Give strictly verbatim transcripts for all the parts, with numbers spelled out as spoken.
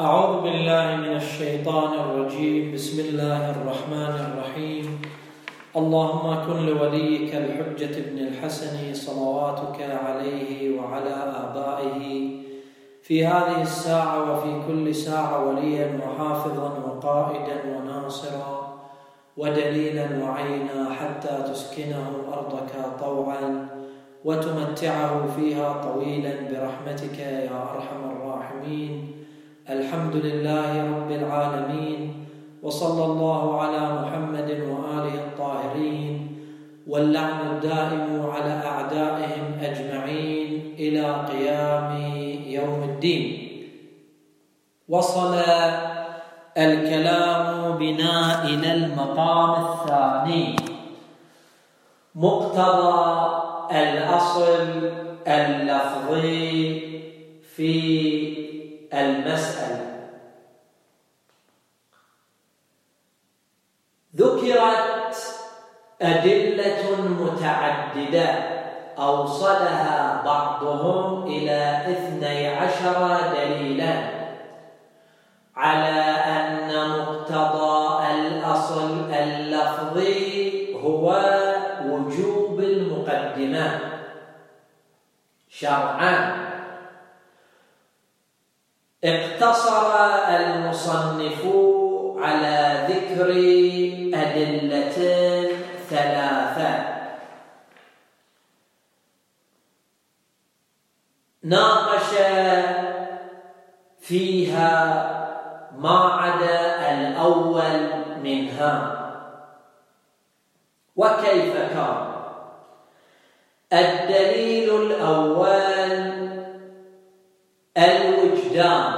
أعوذ بالله من الشيطان الرجيم. بسم الله الرحمن الرحيم. اللهم كن لوليك الحجة ابن الحسن صلواتك عليه وعلى آبائه في هذه الساعة وفي كل ساعة وليا وحافظا وقائدا وناصرا ودليلا وعينا حتى تسكنه أرضك طوعا وتمتعه فيها طويلا برحمتك يا أرحم الراحمين. الحمد لله رب العالمين، وصلى الله على محمد وآله الطاهرين، واللعن الدائم على أعدائهم أجمعين إلى قيام يوم الدين. وصل الكلام بنا إلى المقام الثاني، مقتضى الأصل اللفظي في المسألة. ذكرت أدلة متعددة أوصلها بعضهم إلى اثني عشر دليلا على أن مقتضى الأصل اللفظي هو وجوب المقدمة شرعا. اقتصر المصنف على ذكر أدلة ثلاثة ناقش فيها ما عدا الأول منها. وكيف كان؟ الدليل الأول الوجدان،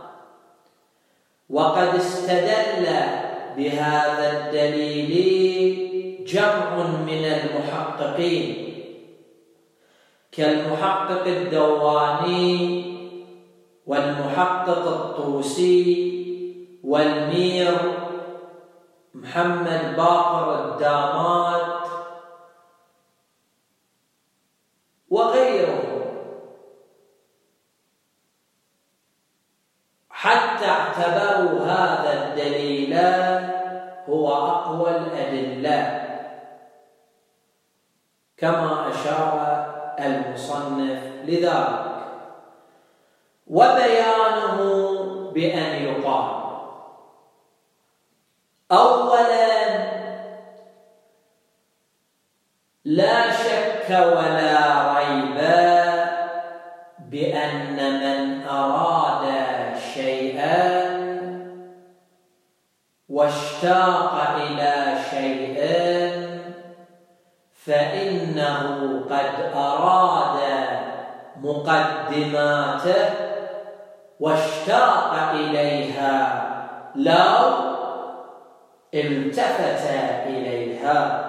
وقد استدل بهذا الدليل جمع من المحققين كالمحقق الدواني والمحقق الطوسي والمير محمد باقر الدامات وغيرهم، حتى اعتبروا هذا الدليل هو أقوى الأدلة، كما أشار المصنف لذلك. وبيانه بأن يقال: أولا، لا شك ولا ريب بأن من أراد شيئا واشتاق إلى شيء فإنه قد أراد مقدماته واشتاق إليها لو التفت إليها.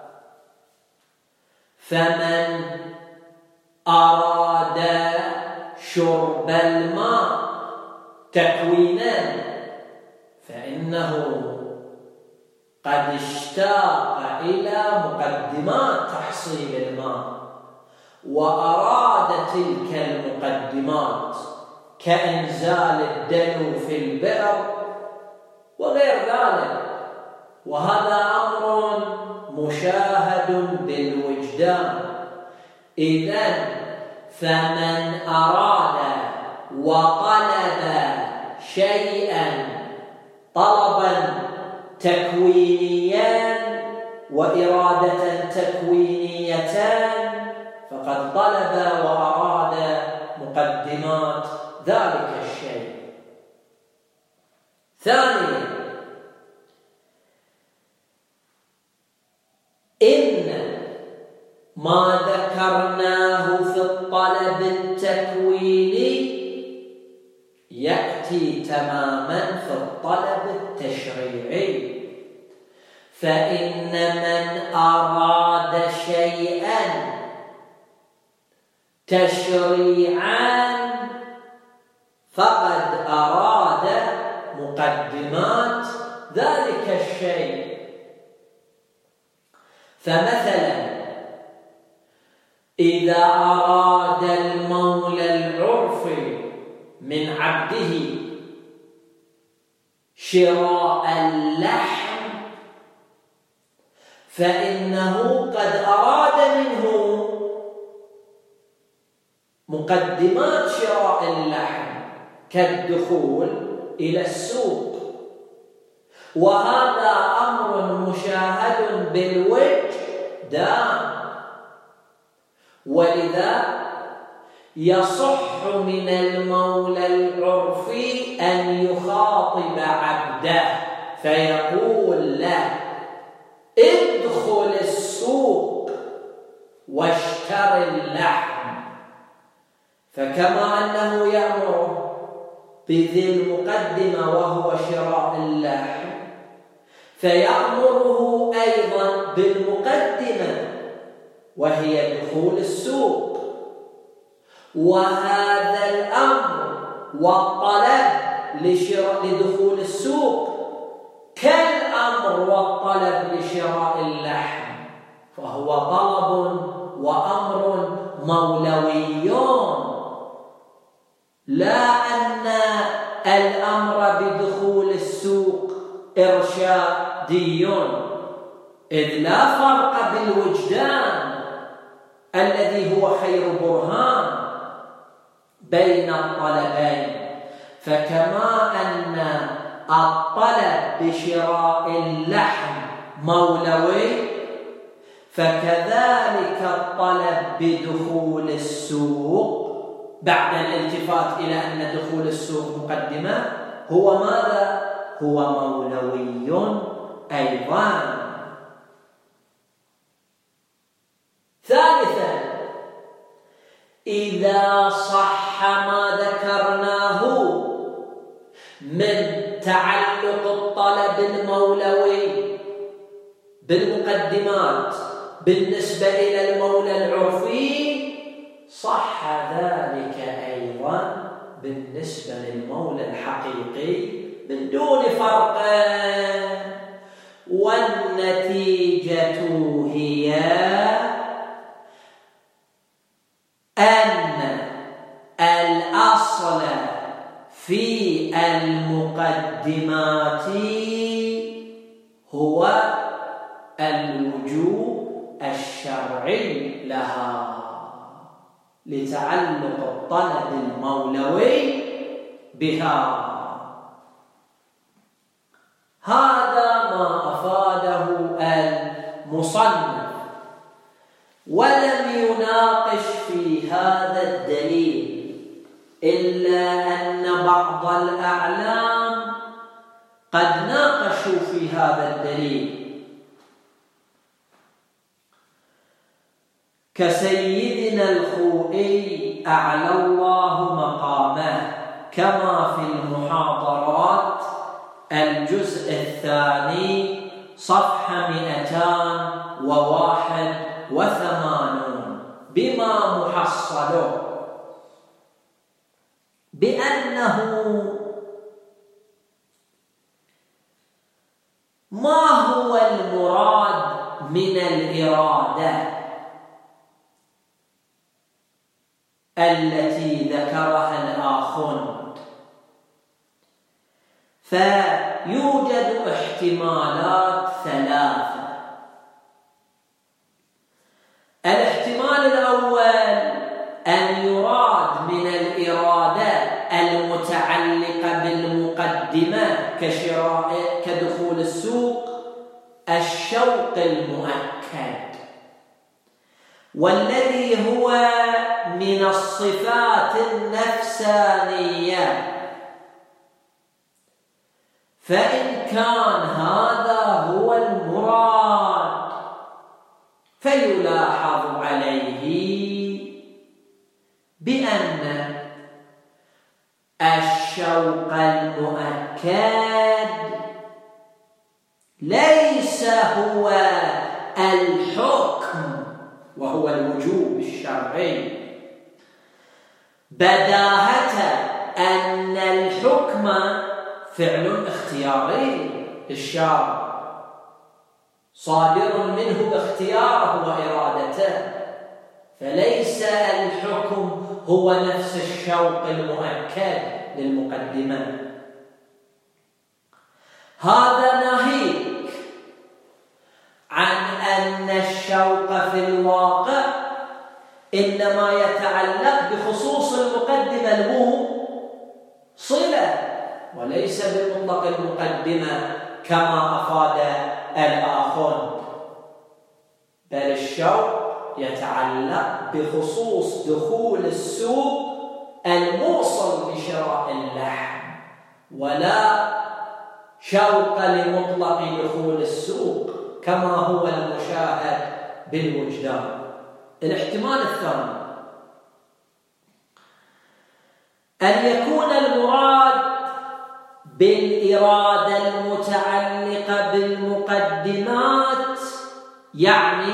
فمن أراد شرب الماء تكوينا فإنه قد اشتاق إلى مقدمات تحصيل الماء وأراد تلك المقدمات كإنزال الدلو في البئر وغير ذلك، وهذا أمر مشاهد بالوجدان. إذن فمن أراد وطلب شيئا طلبا تكوينيا وإرادة تكوينيتان فقد طلب وأراد مقدمات ذلك الشيء. ثانيا، إن ما ذكرناه في الطلب التكويني يأتي تماما في الطلب التشريعي. فإن من أراد شيئا تشريعا فقد أراد مقدمات ذلك الشيء. فمثلا إذا أراد المولى العرفي من عبده شراء اللحم فإنه قد أراد منه مقدمات شراء اللحم كالدخول إلى السوق، وهذا أمر مشاهد بالوجدان، ولذا يصح من المولى العرفي أن يخاطب عبده فيقول له ادخل السوق واشتر اللحم، فكما أنه يأمر بذي المقدمة وهو شراء اللحم فيأمره أيضا بالمقدمة وهي دخول السوق. وهذا الأمر والطلب لدخول السوق كالأمر والطلب لشراء اللحم، فهو طلب وأمر مولويون، لا أن الأمر بدخول السوق إرشادي، إذ لا فرق بالوجدان الذي هو خير برهان بين الطلبين. فكما أن الطلب بشراء اللحم مولوي، فكذلك الطلب بدخول السوق بعد الالتفات إلى أن دخول السوق مقدمة هو ماذا؟ هو مولوي أيضا. ثالثا، إذا صح ما ذكرناه من تعلق الطلب المولوي بالمقدمات بالنسبة إلى المولى العرفي، صح ذلك أيضا بالنسبة للمولى الحقيقي من دون فرق. والنتيجة هي أن الأصل في المقدمات هو الوجوب الشرعي لها لتعلق الطلب المولوي بها. هذا ما أفاده المصنف، ولم يناقش في هذا الدليل إلا أن بعض الأعلام قد ناقشوا في هذا الدليل كسيدنا الخوئي أعلى الله مقامه، كما في المحاضرات الجزء الثاني صفحة مئتان وواحد وثمانون بما محصله بأنه ما هو المراد من الإرادة التي ذكرها الآخوند. فيوجد احتمالات ثلاثة. الاحتمال الأول أن يراد من الإرادة المتعلقة بالمقدمة كشراء كدخول السوق الشوق المؤكد، والذي هو من الصفات النفسانية، فإن كان هذا هو المراد فيلاحظ عليه بأن الشوق المؤكد ليس هو الحكم وهو الوجوب الشرعي، بداهة أن الحكم فعل اختياري للشارع صادر منه باختياره وإرادته، فليس الحكم هو نفس الشوق المؤكد للمقدمة. هذا ناهيك عن أن الشوق في الواقع إنما يتعلق بخصوص المقدمة الموصلة وليس بمطلق المقدمة كما أفاد الآخرون، بل الشوق يتعلق بخصوص دخول السوق الموصل بشراء اللحم، ولا شوق لمطلق دخول السوق كما هو المشاهد بالوجدان. الاحتمال الثاني أن يكون المراد بالإرادة المتعلقة بالمقدمات يعني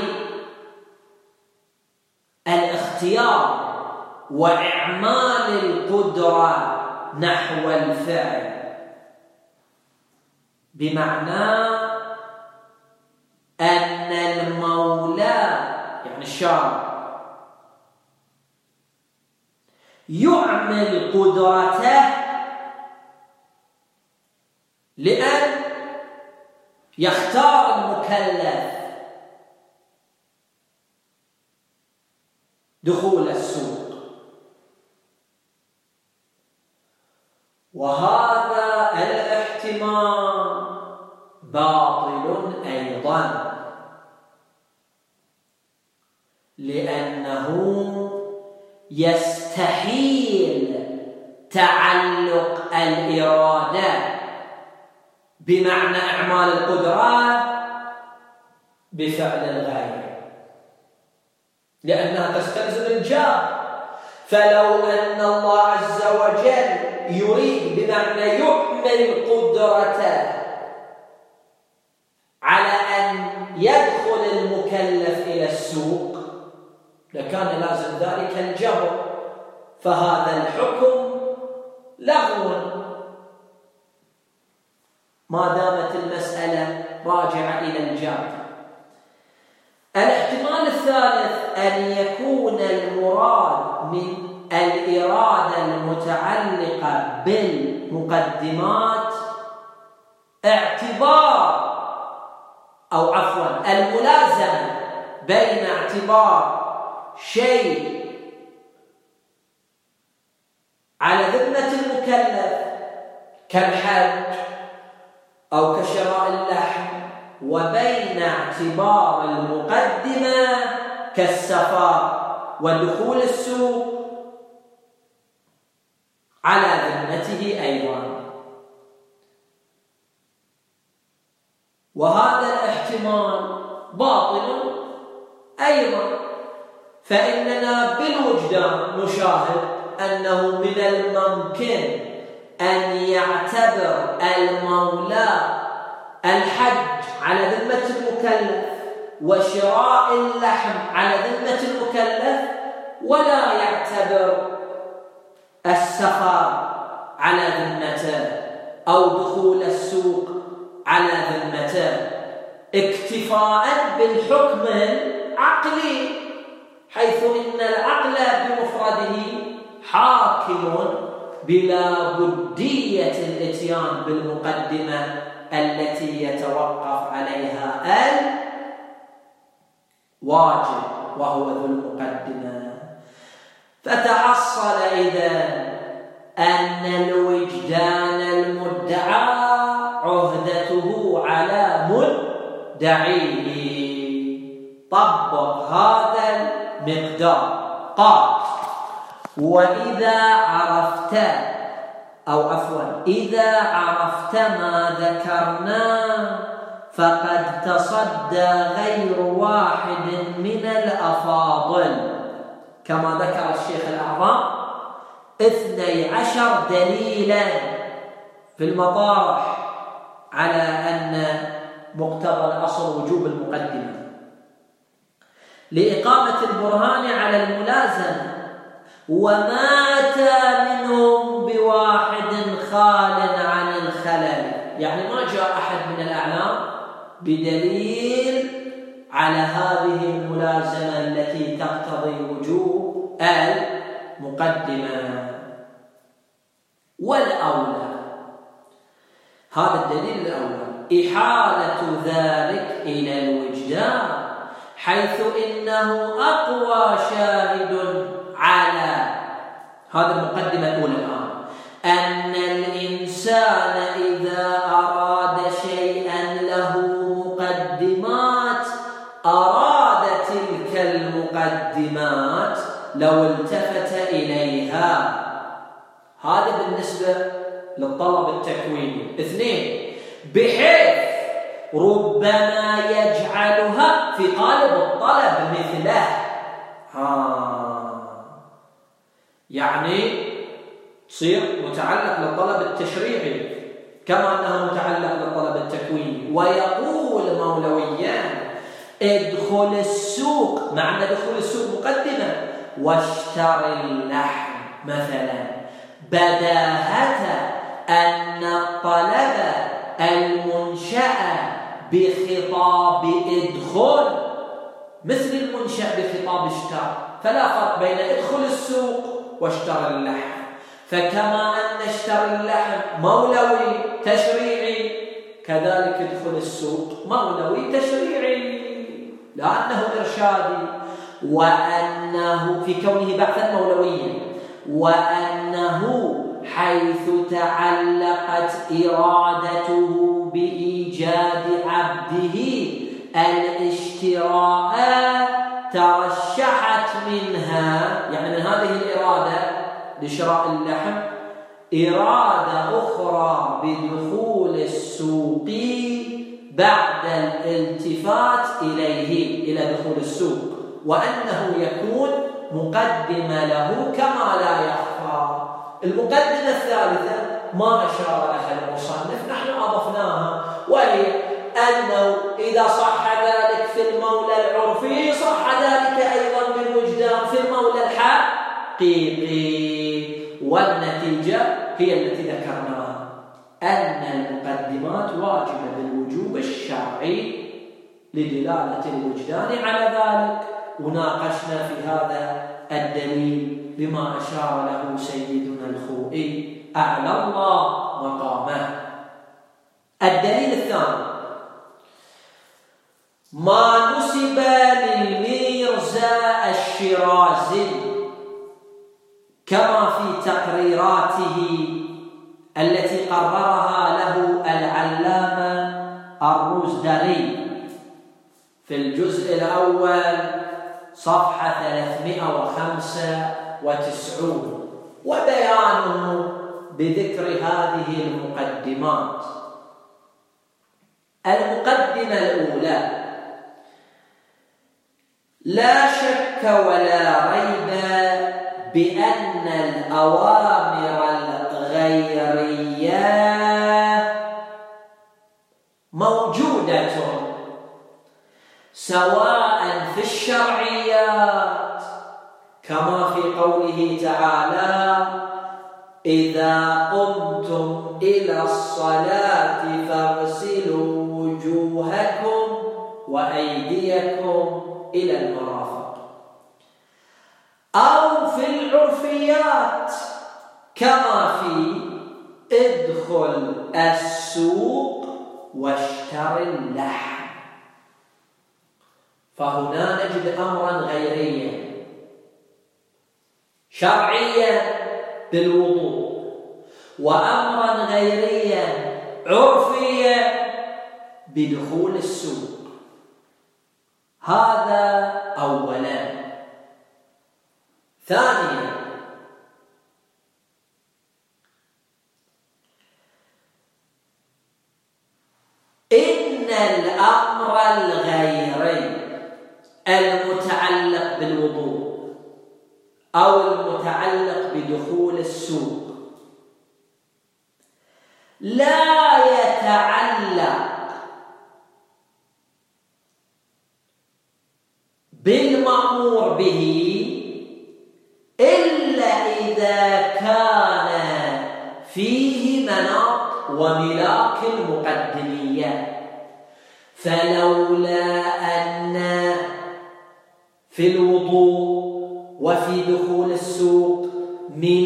الاختيار وإعمال القدرة نحو الفعل، بمعنى أن المولى يعني الشارع يعمل قدرته لأن يختار المكلف دخول السوق، وهذا الاحتمال باطل أيضا، لأنه يستحيل تعلق الإرادة بمعنى إعمال القدرة بفعل الغير، لأنها تستلزم الجار. فلو أن الله عز وجل يريد بمعنى يعمل قدرته على أن يدخل المكلف إلى السوق لكان لازم ذلك الجبر، فهذا الحكم لغو ما دامت المسألة راجعة إلى الجار. الاحتمال الثالث أن يكون المراد من الإرادة المتعلقة بالمقدمات اعتبار أو عفوا الملازمة بين اعتبار شيء على ذمة المكلف كالحج أو كشراء اللحم، وبين اعتبار المقدمة كالسفر ودخول السوق على ذمته أيضا. وهذا الاحتمال باطل أيضا، فإننا بالوجدان نشاهد أنه من الممكن أن يعتبر المولى الحج على ذمة المكلف وشراء اللحم على ذمة المكلف، ولا يعتبر السفر على ذمته أو دخول السوق على ذمته، اكتفاء بالحكم العقلي، حيث إن العقل بمفرده حاكم بلا بدية الاتيان بالمقدمة التي يتوقف عليها الواجب وهو ذو المقدمة. فتحصل إذن أن الوجدان المدعى عهدته على مدعيه. طبق هذا المقدار. قال: وإذا عرفت أو عفوا إذا عرفت ما ذكرنا فقد تصدى غير واحد من الأفاضل، كما ذكر الشيخ الأعظم اثني عشر دليلا في المطارح على أن مقتضى الأصل وجوب المقدمة لإقامة البرهان على الملازمة، ومات منهم بواحد خال عن الخلل. يعني ما جاء أحد من الأعلام بدليل على هذه الملازمة التي تقتضي وجوب المقدمة. والأولى هذا الدليل الأول إحالة ذلك إلى الوجدان، حيث إنه أقوى شاهد على هذه المقدمة الأولى الآن، أن الإنسان إذا أراد شيئا له مقدمات أراد تلك المقدمات لو التفت إليها. هذا بالنسبة للطلب التكويني. اثنين، بحيث ربما يجعلها في قالب الطلب مثله. ها يعني تصير متعلق للطلب التشريعي كما أنه متعلق للطلب التكويني. ويقول مولويان: ادخل السوق، معنى دخول السوق مقدمة، واشتري اللحم مثلا، بداهة أن الطلب المنشأ بخطاب ادخل مثل المنشأ بخطاب اشتر، فلا فرق بين ادخل السوق واشتري اللحم. فكما أن اشتري اللحم مولوي تشريعي، كذلك ادخل السوق مولوي تشريعي لأنه إرشادي، وأنه في كونه بعثا مولويا، وأنه حيث تعلقت إرادته بإيجاد عبده الاشتراء ترشحت منها، يعني من هذه الإرادة لشراء اللحم إرادة أخرى بدخول السوق بعد الالتفات إليه إلى دخول السوق، وأنه يكون مقدمة له كما لا يخفى. المقدمة الثالثة ما أشار لها المصنف، نحن أضفناها، وهي أنه إذا صح ذلك في المولى العرفي صح ذلك أيضا بالوجدان في المولى الحقيقي. والنتيجة هي التي ذكرناها، أن المقدمات واجبة بالوجوب الشرعي لدلالة الوجدان على ذلك. وناقشنا في هذا الدليل بما أشار له سيدنا الخوئي أعلى الله مقامه. الدليل الثاني ما نسب للميرزا الشيرازي كما في تقريراته التي قررها له العلامة الروزداري في الجزء الأول صفحة ثلاثمائة وخمسة وتسعين، وبيانه بذكر هذه المقدمات. المقدمة الأولى: لا شك ولا ريب بأن الأوامر الغيرية موجودة سواء في الشرعيات كما في قوله تعالى: إذا قمتم إلى الصلاة فاغسلوا وجوهكم وأيديكم إلى المرافق، أو في العرفيات كما في ادخل السوق واشتري اللحم. فهنا نجد أمرا غيريا شرعيا بالوضوء، وأمرا غيريا عرفيا بدخول السوق. هذا أولا. ثانيا: إن الأمر الغيري المتعلق بالوضوء أو المتعلق بدخول السوق لا يتعلق بالمأمور به إلا إذا كان فيه مناط وملاك المقدمية. فلولا أن في الوضوء وفي دخول السوق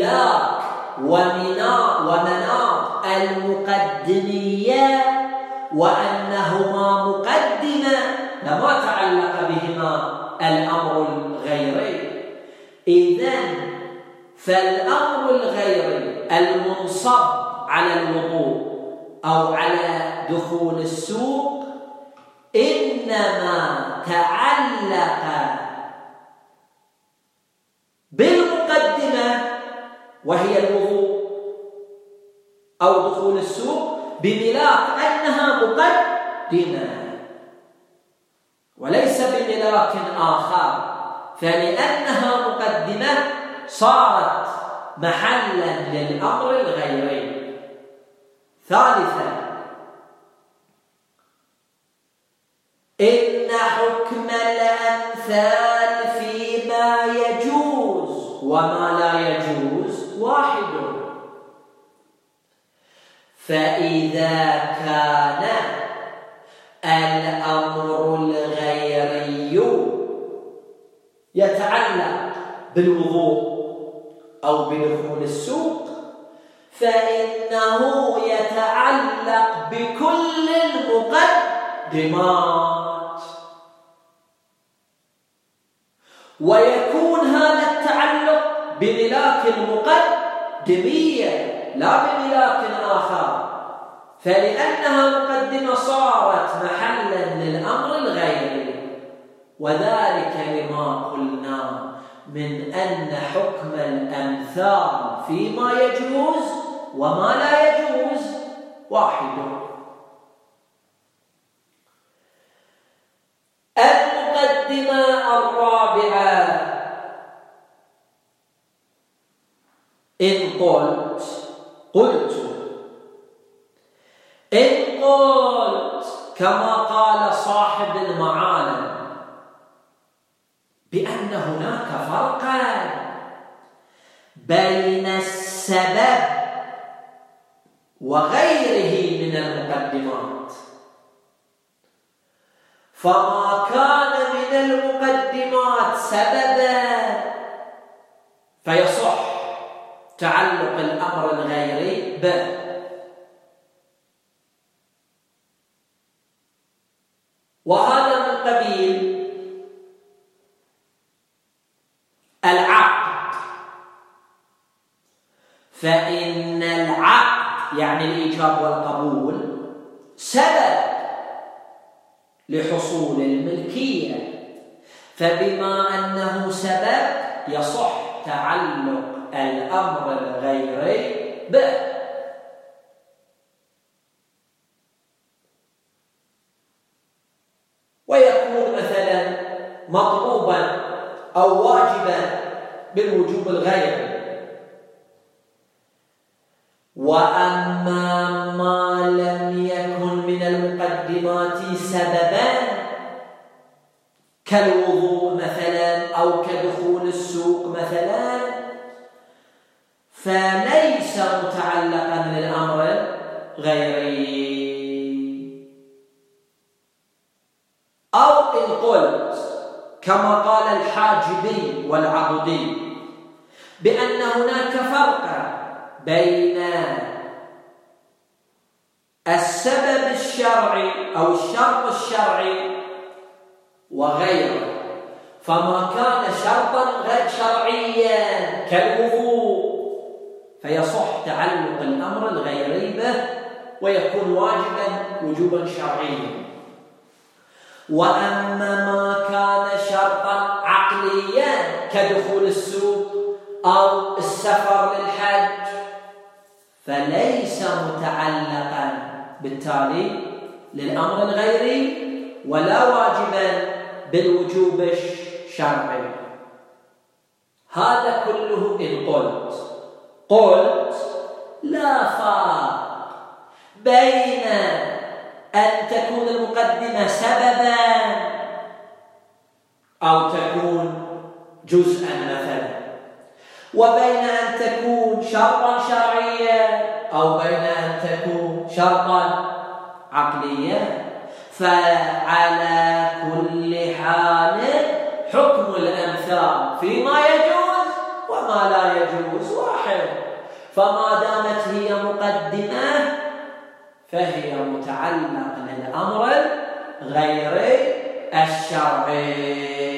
ملاك ومناط ومناط المقدمية وأنهما مقدمة لما تعلق بهما الأمر الغيري. إذن فالأمر الغيري المنصب على الوضوء أو على دخول السوق إنما تعلق بالمقدمة وهي الوضوء أو دخول السوق بملاك أنها مقدمة وليس بملاك آخر، فلأنها مقدمة صارت محلا للأمر الغيري. ثالثا إن حكم الأمثال فيما يجوز وما لا يجوز واحد، فإذا كان الأمر الغيري يتعلق بالوضوء أو بدخول السوق فإنه يتعلق بكل المقدمات، ويكون هذا التعلق بملاك المقدمية لا بملاك آخر، فلأنها مقدمة صارت محلا للأمر الغيري. وذلك لما قلنا من أن حكم الأمثال فيما يجوز وما لا يجوز واحد. المقدمة الرابعة إن قلت قلت إن قلت كما قال صاحب المعالم بأن هناك فرقا بين السبب وغيره من المقدمات، فما كان من المقدمات سببا فيصح تعلق الأمر الغيري به، وهذا من قبيل العقد. فإن العقد يعني الإيجاب والقبول سبب لحصول الملكية، فبما أنه سبب يصح تعلق الأمر الغيري به. ويكون مثلا مطلوبا أو واجبا بالوجوب الغيري. وأما ما لم يكن من المقدمات سببا كالوضوء مثلا أو كدخول السوق مثلا فليس متعلقا بالأمر الغيري. أو إن قلت كما قال الحاجبي والعضدي بأن هناك فرقا بين السبب الشرعي أو الشرط الشرعي وغيره، فما كان شرطا غير شرعيا كالوضوء فيصح تعلق الأمر الغيري به ويكون واجبا وجوبا شرعيا. وأما ما كان شرطا عقليا كدخول السوق أو السفر للحج فليس متعلقا بالتالي للأمر الغيري ولا واجبا بالوجوب الشرعي. هذا كله إن قلت قلت لا فرق بين أن تكون المقدمة سببا أو تكون جزءا مثلا، وبين أن تكون شرطا شرعيا أو بين أن تكون شرطا عقليا. فعلى كل حال حكم الأمثال فيما يجوز وما لا يجوز واحد، فما دامت هي مقدمة فهي متعلقة بالأمر غير الشرعي.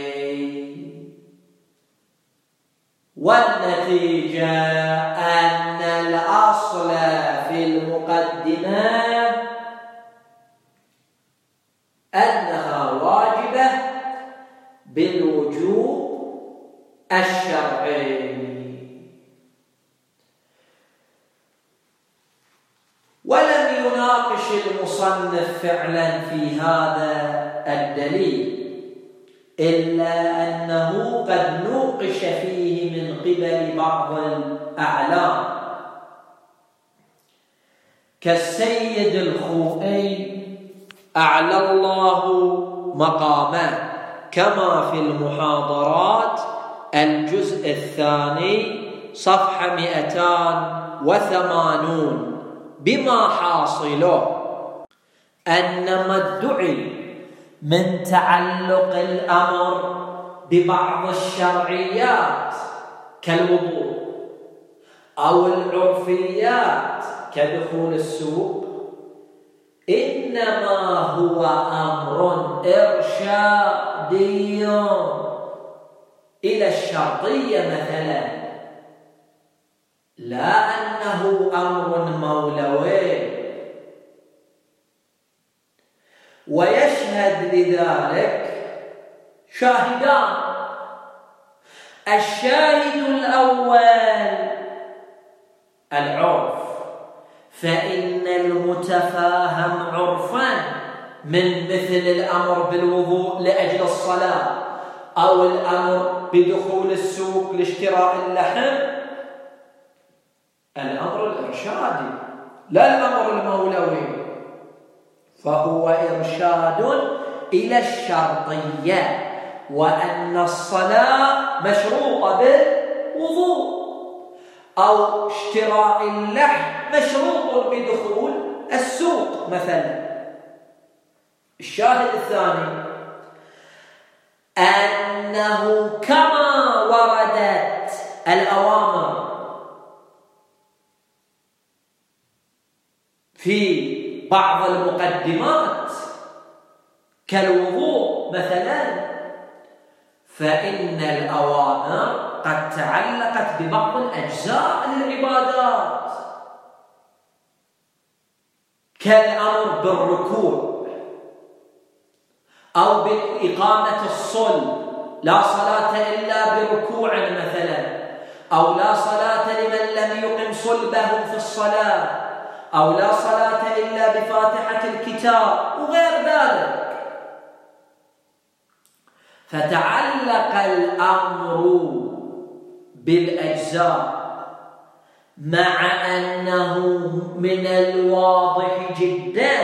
والنتيجة أن الأصل في المقدمة أنها واجبة بالوجوب الشرعي. ولم يناقش المصنف فعلا في هذا الدليل، إلا أنه قد نوقش فيه من قبل بعض الأعلام كالسيد الخوئي أعلى الله مقامه، كما في المحاضرات الجزء الثاني صفحة مئتان وثمانون، بما حاصله أن ما ادعي من تعلق الأمر ببعض الشرعيات كالوضوء أو العرفيات كدخول السوق إنما هو أمر إرشادي إلى الشرطية مثلا، لا أنه أمر مولوي. ويشهد لذلك شاهدان: الشاهد الأول العرف، فإن المتفاهم عرفا من مثل الأمر بالوضوء لأجل الصلاة أو الأمر بدخول السوق لاشتراء اللحم الأمر الإرشادي لا الأمر المولوي، فهو إرشاد إلى الشرطية، وأن الصلاة مشروطة بالوضوء أو اشتراء اللحم مشروط بدخول السوق مثلا. الشاهد الثاني أنه كما وردت الأوامر في بعض المقدمات كالوضوء مثلا، فإن الأوامر قد تعلقت ببعض الأجزاء للعبادات كالأمر بالركوع أو بإقامة الصلب، لا صلاة إلا بركوع مثلا، أو لا صلاة لمن لم يقم صلبه في الصلاة، أو لا صلاة إلا بفاتحة الكتاب وغير ذلك. فتعلق الأمر بالأجزاء، مع أنه من الواضح جدا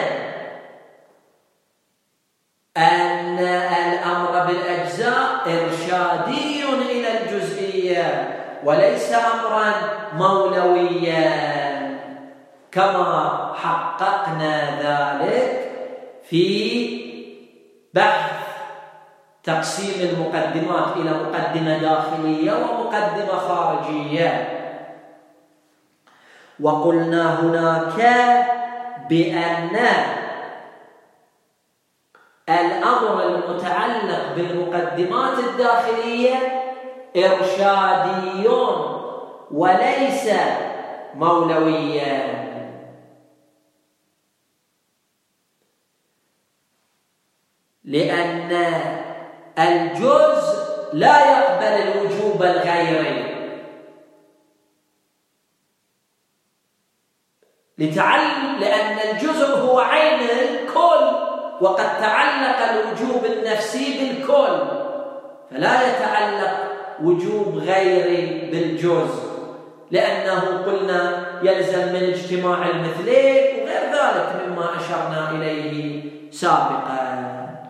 أن الأمر بالأجزاء إرشادي إلى الجزئية وليس أمرا مولويا، كما حققنا ذلك في بحث تقسيم المقدمات إلى مقدمة داخلية ومقدمة خارجية. وقلنا هناك بأن الأمر المتعلق بالمقدمات الداخلية إرشادي وليس مولويا، لأن الجزء لا يقبل الوجوب الغيري، لتعلم لأن الجزء هو عين الكل، وقد تعلق الوجوب النفسي بالكل، فلا يتعلق وجوب غيري بالجزء، لأنه قلنا يلزم من اجتماع المثلين وغير ذلك مما أشرنا إليه سابقا.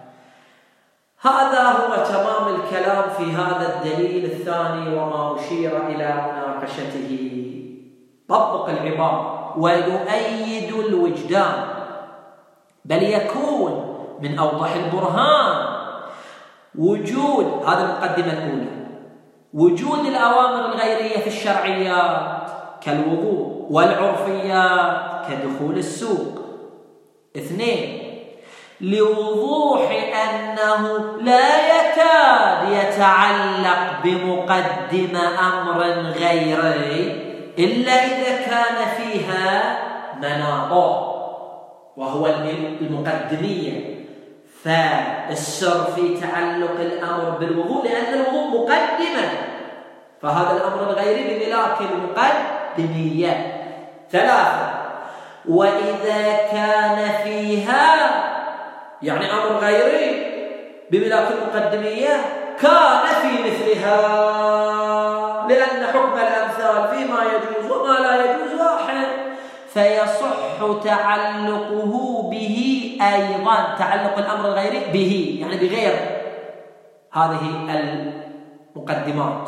هذا هو تمام الكلام في هذا الدليل الثاني وما أشير إلى مناقشته. طبق العبارة ويؤيد الوجدان، بل يكون من أوضح البرهان وجود، هذا المقدمة الأولى، وجود الأوامر الغيرية في الشرعيات كالوضوء والعرفيات كدخول السوق اثنين، لوضوح أنه لا يكاد يتعلق بمقدمة أمر غيره إلا إذا كان فيها مناطه وهو المقدمية. فالسر في تعلق الأمر بالوضوء لأن الوضوء مقدمة، فهذا الأمر الغيري بملاك المقدمية. ثلاثة، وإذا كان فيها يعني أمر غيري بملاك المقدمية كان في مثلها، لأن حكم الأمثال فيما يجوز وما لا يجوز واحد، فيصح تعلقه به أيضا، تعلق الأمر الغيري به يعني بغير هذه المقدمات،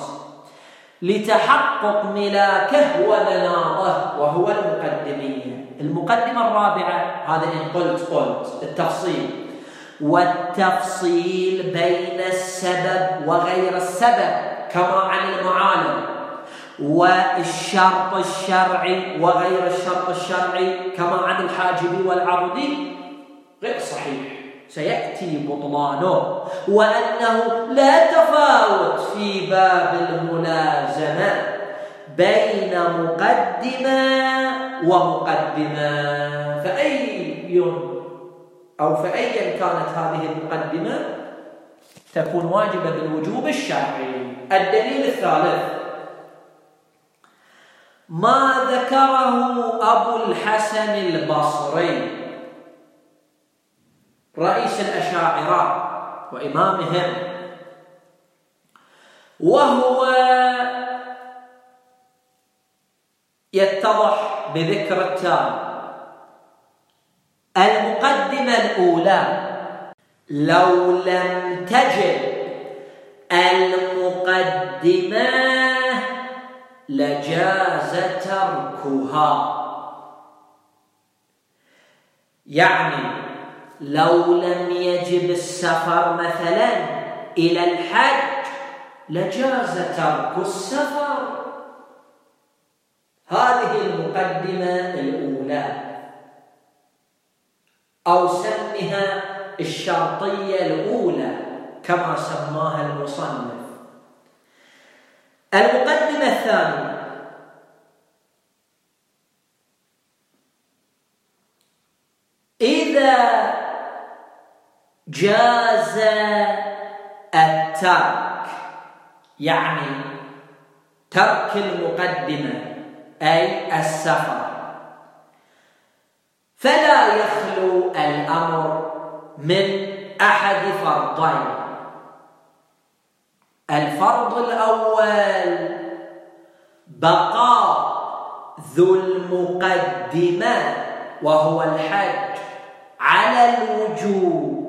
لتحقق ملاكه ومناطه وهو المقدمية. المقدمة الرابعة، هذا إن قلت قلت التفصيل، والتفصيل بين السبب وغير السبب كما عن المعالم، والشرط الشرعي وغير الشرط الشرعي كما عن الحاجب والعضد غير صحيح، سيأتي بطلانه، وأنه لا تفاوت في باب الملازمة بين مقدمة ومقدمة، فأي أو فأيا كانت هذه المقدمة تكون واجبة بالوجوب الشرعي. الدليل الثالث ما ذكره أبو الحسن البصري رئيس الأشاعرة وإمامهم، وهو يتضح بذكر التالي: المقدمة الأولى لو لم تجد المقدمة لجاز تركها، يعني لو لم يجب السفر مثلا إلى الحج لجاز ترك السفر. هذه المقدمة الأولى، أو سمها الشرطية الأولى كما سماها المصنف. المقدمة الثانية إذا جاز الترك، يعني ترك المقدمة أي السفر، فلا يخلو الأمر من أحد فرضين: الفرض الأول بقاء ذو المقدمة وهو الحج على الوجوب،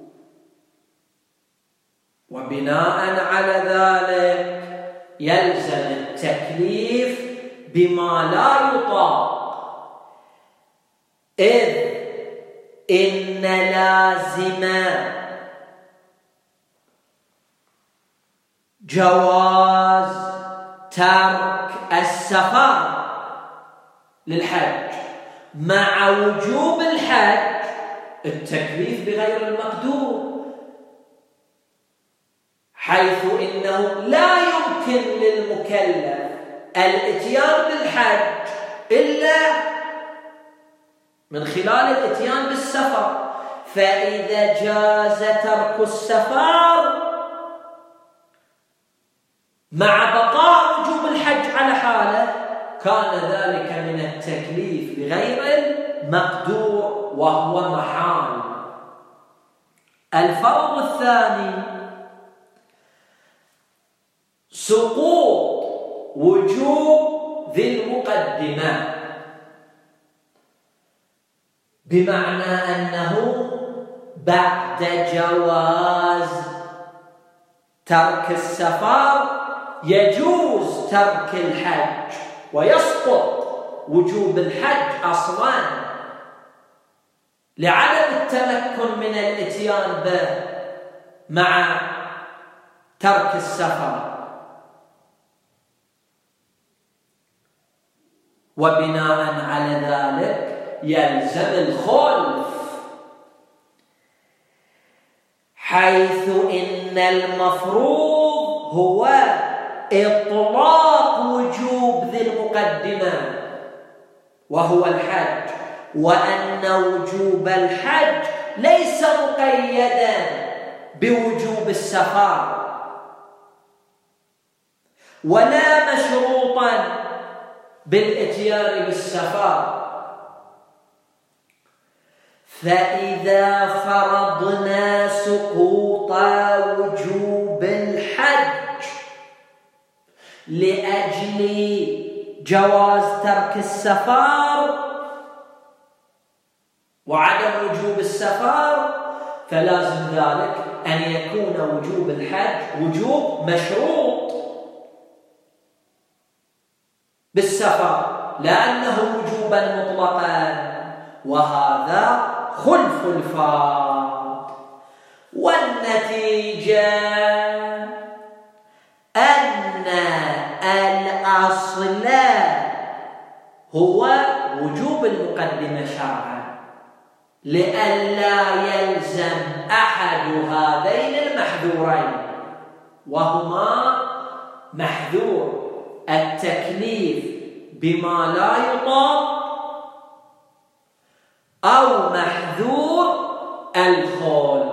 وبناء على ذلك يلزم التكليف بما لا يطاق، إذ إن لازم جواز ترك السفر للحج مع وجوب الحج التكليف بغير المقدور، حيث إنه لا يمكن للمكلف الاتيان بالحج إلا من خلال الاتيان بالسفر، فإذا جاز ترك السفر مع بقاء وجوب الحج على حاله كان ذلك من التكليف بغير المقدور وهو محال. الفرض الثاني سقوط وجوب ذي المقدمة، بمعنى أنه بعد جواز ترك السفر يجوز ترك الحج ويسقط وجوب الحج أصلا لعدم التمكن من الاتيان به مع ترك السفر، وبناء على ذلك يلزم الخلف حيث إن المفروض هو إطلاق وجوب ذي المقدمة وهو الحج، وأن وجوب الحج ليس مقيدا بوجوب السفر ولا مشروطا بالإتيان بالسفر. فإذا فرضنا سقوط وجوب الحج لأجل جواز ترك السفر وعدم وجوب السفر، فلازم ذلك أن يكون وجوب الحج وجوب مشروط بالسفر لأنه وجوبا مطلقا، وهذا خلف الفرض. والنتيجة أن الأصل هو وجوب المقدمة شرعا لئلا يلزم أحد هذين المحذورين، وهما محذور التكليف بما لا يطاق أو محذور الخلف.